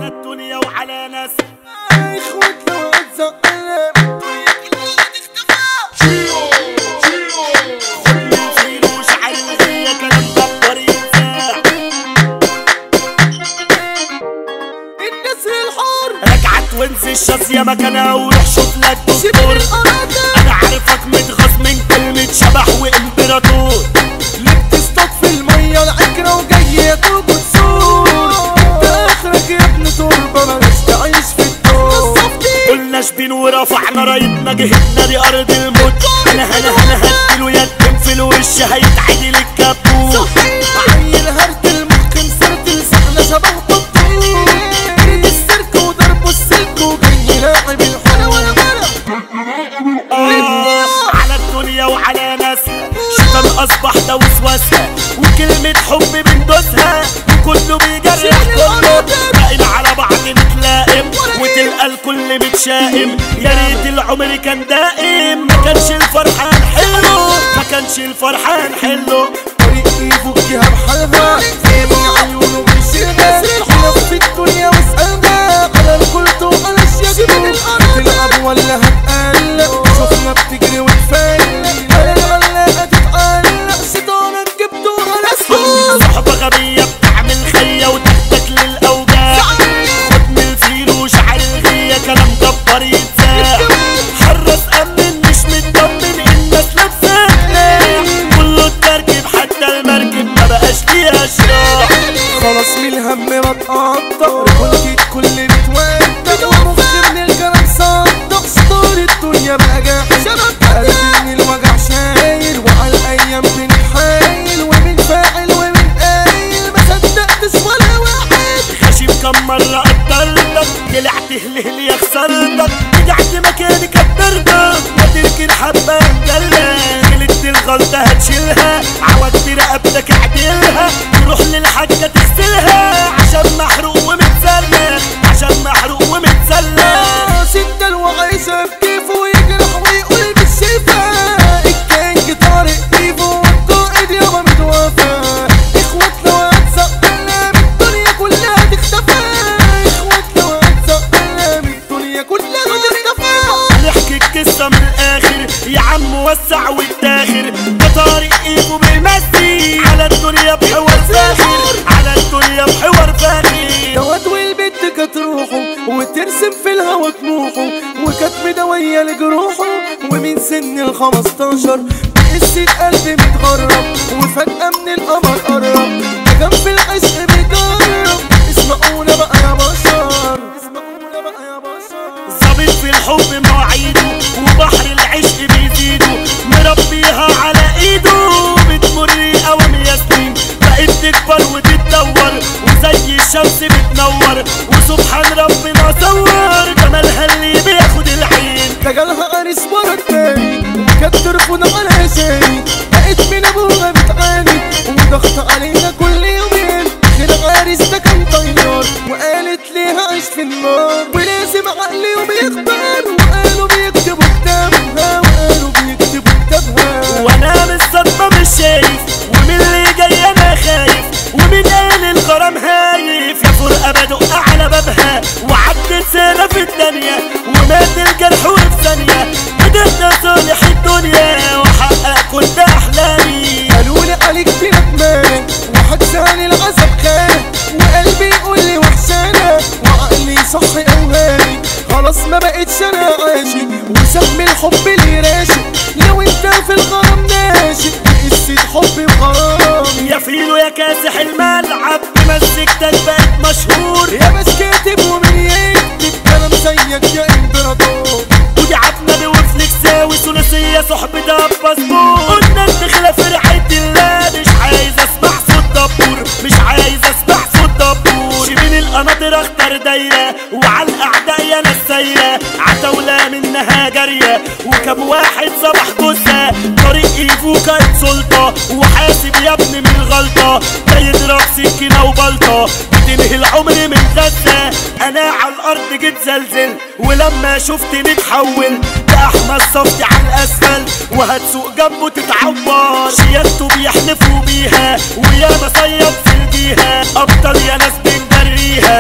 على الدنيا وعلى ناس اخوات لو هتزقنا الدنيا كلها هتختفى. خد من فيل وشعر الغية كلام دبر ينساع. النسر الحر رجعت وانزل الشاذية مكانها وروح شوف لك دكتور. انا عارفك متغاظ من كلمة شبح وامبراطور. ليه بتصطاد في المية العكرة وجاي ياكل بتصور. انت اخرك يا ابن تربة مالكش تعيش في الدور. قلنا شبين ورفعنا رايتنا جهتنا دي ارض الموت. انا هديله يدم في الوش هيتعدل الكابوت. عيل هرت المخ مسرت لسحنا شبه بطول. جريد السيرك وضربوا السلك وجاي لاعب الحلوة على الدنيا وعلى ناسها شيطان اصبح ده وسواسها. وكلمة حب بندوسها وكله بيجرح كله. باقين على بعض نتلائم وتلقى الكل متشائم. يا ريت العمر كان دائم ما كانش الفرحان حلو. ما كانش الفرحان حلو. طريق يفكها بحالها من عيونه بيشيلها. لف الدنيا واسألها على الكلت وعلى الشجر. تلعب ولا هتقلق شوفنا بتجري وتفايل. على الغلاقة تتعلق شيطانك جبته على سكوت. صحبة غبية بتعمل خية وتحتك للأوجاع. خد من الفيل وشعر الغية كلام جبار يتذاع. حرص أمن مش مطمن الناس لابسة قناع. كله اتركب حتى المركب ما بقاش ليها شراع. خلاص من الهم بتقطع رجولتي الكل بتودع. ومخي من الكلام صدق ستار الدنيا بقى جاحد. قلبي من الوجع شايل وعلى الايام بنتحايل. ومن فاعل ومن قايل ما صدقتش ولا واحد. خشيب كم مرة قدرتك طلعت هلهلي يا خسرتك. رجعت مكاني كبرتك ما تركن حبة مجلة. غلطت الغلطة هتشيلها عوجت رقبتك اعدلها. تروح للحاجة تغسلها عشان محروق ومتسلخ. عشان محروق ومتسلخ. ستة الوعيشة بكيفه ويجرح ويقول بالشفا. الكينج طارق ايفو والقائد يابا متوفى. اخوات لو هتزقنا من الدنيا كلها هتختفى. اخوات لو هتزقنا من الدنيا كلها هتختفى. نحكي القصة من الآخر يا عم وسع واتاخر. ده طارق ايفو بيمسي على الدنيا بحوار فاخر. على الدنيا بحوار فاخر. دوت والبنت كانت روحه وترسم في الهوا طموحه. وكانت مدوية لجروحه ومن سن ال15 بقسة قلبي متغرب. وفجأة من القمر قرب ده كان في العشق بيجرب. اسمعونا بقى يا بشر اسمعونا بقى يا بشر. ظابط في الحب مواعيده وبحر العشق بيزيده. مربيها على ايده بتمر اوام ياسمين. بقت تكبر وتتدور وزي الشمس بتنور. وسبحان ربنا صور جمالها اللي بياخد العين. ده جالها عريس ورا التاني وكانت ترفض على شيء. بقت من ابوها بتعاني وضغط علينا كل يومين. العريس ده كان طيار وقالت ليها عيش في النار. ولازم عقلي وبيختار وقالوا بيكتبوا كتابها. وقالوا بيكتبوا كتابها. وانا من الصدمة مش شايف ومن اللي جاي انا خايف. ومن قال الغرام هايف يا فرقة بدق على بابها. وعدت سنة في الدنيا ومات الجرح وفي ثانية. قدرت صالح الدنيا وحقق كل احلامي. قالوا لي عليك في ندمان وحجزاني العذاب خان. وقلبي يقول لي وحشانة وعقلي صحي اوهاني. خلاص ما بقتش انا عاشق وسهم الحب اللي راشق. لو انت في الغرام ناشق قصة حب وغرام. يا فيلو يا كاسح الملعب بمزجتك بقت مشهور. يا بس كاتب ومن يكتب كلام زيك يا امبراطور. ودي عبنا وفليكساوي ثلاثية صحبة باسبور. قلنا الدخلة في رعاية الله. مش عايز اسمع صوت دبور. مش عايز اسمع صوت دبور. شبين القناطر اختار دايرة وعلى الاعداء يا ناس سايرة. عتاولة منها جارية وكم واحد صبح جثة. طريق ايفو كانت سلطة وحاسب يا ابني من الغلطة. ده يضرب سكينة وبلطة بتنهي العمر من غزة. انا على الارض جيت زلزل ولما شفتني اتحول. ده احمد صفتي على الاسفل وهتسوق جنبه تتعور. شيادته بيحلفوا بيها ويا مصيد في الجيهة. ابطال يا ناس بنجريها.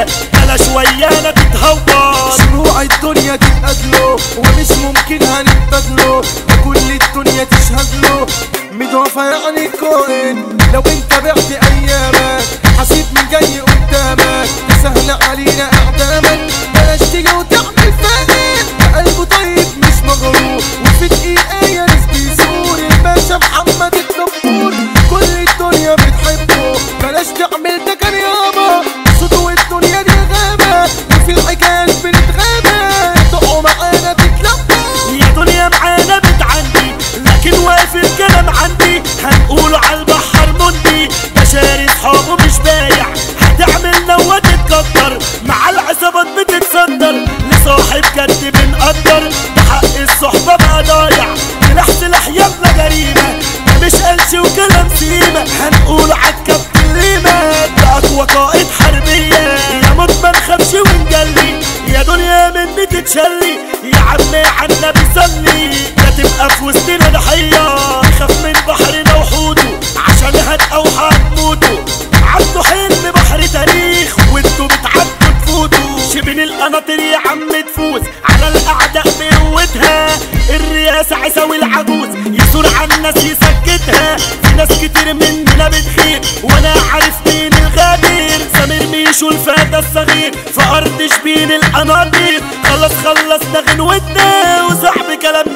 بلاش ويانا تتهور. شروع الدنيا تتقاتلوا ومش ممكن هنتبادلوا، كل الدنيا تشهد له مضافة يعني كون. لو انت بعت ايامك حسيب من جاي قدامك، سهل علينا اعدامك، بلاش تيجي وتعمل فاهم. قلبه طيب مش مغرور، وفي دقيقة يا ناس بيزور الباشا محمد الدبور، كل الدنيا بتحبه بلاش تعمل ده كان يابا. صوته والدنيا دي غابة وفي الحكايات بنتغابى، تقعوا معانا تتلقوا. يا دنيا معانا بتعندي لكن واقف الكلام عندي، هنقوله عالبحر مندي، بشاري صحابه مش بايع، هتعمل نوة تتكتر مع العصابات بتتصدر، لصاحب جد بنقدر، ده حق الصحبة بقى ضايع، سلاح يلا جريمة، ده مش قلش وكلام سيمة، هنقول عالكابتن ليمة، ده أقوى قائد حربية، يا موت منخافش ونجلي، يا دنيا مني تتشلي، يا عمي عنا بيصلي، لا تبقى في وسطنا ضحية، خاف من بحرنا وحوته، عشان هتقوى هتموتوا، عدوا حلم بحر تاريخ وانتوا بتعدوا تفوتوا، شبين القناطر يا عم تفوز على الأعداء بقوتها، الرئاسة عيساوي العجوز يثور على الناس يسكتها، في ناس كتير مننا بتخير وانا عارف مين الغدير، سمير ميشو الفتى الصغير في أرض شبين القناطير، خلصنا غنوتنا وصاحب كلامنا